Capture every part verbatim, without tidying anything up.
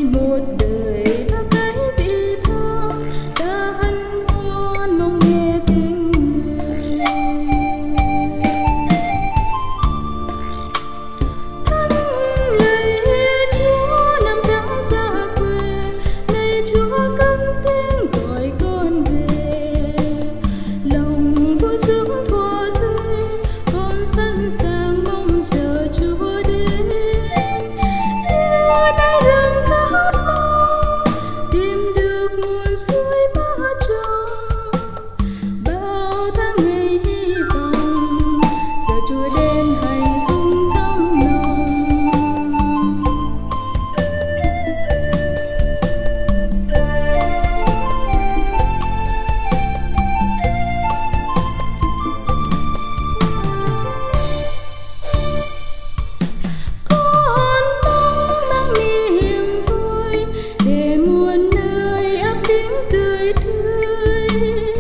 một đời bao cái vị tha, ta hân hoan mong nghe tiếng người. Thăm lạy Chúa năm tháng xa quê, này Chúa cất tiếng gọi con về. Lòng vui sướng thua tươi, con sẵn sàng mong chờ Chúa đến. Yêu nơi rừng khát mong, tìm được nguồn suối mát trong. Bao tháng ngày hy vọng, giờ Chúa đến hạnh phúc thắm nồng. Con mong mang niềm vui để muôn nơi ấp tiếng cười tươi.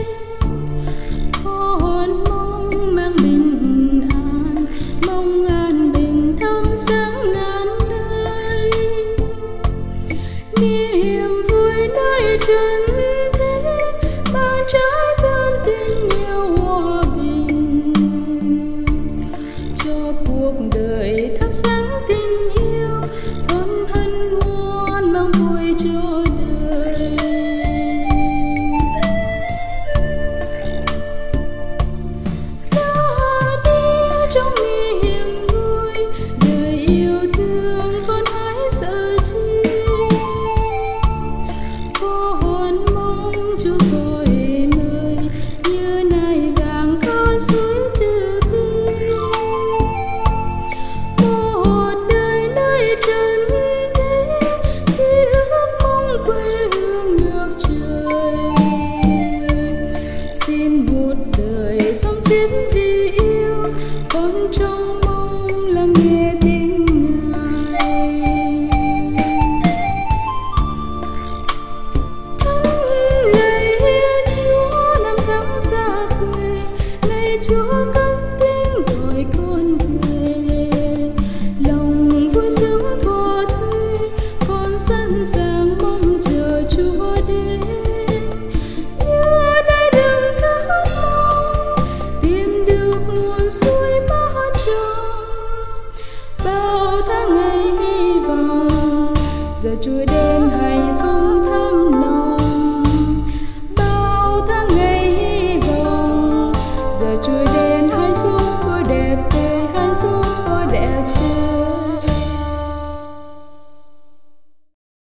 Con mong mang bình an, mong an bình thơm sáng ngàn nơi. Niềm vui nơi trời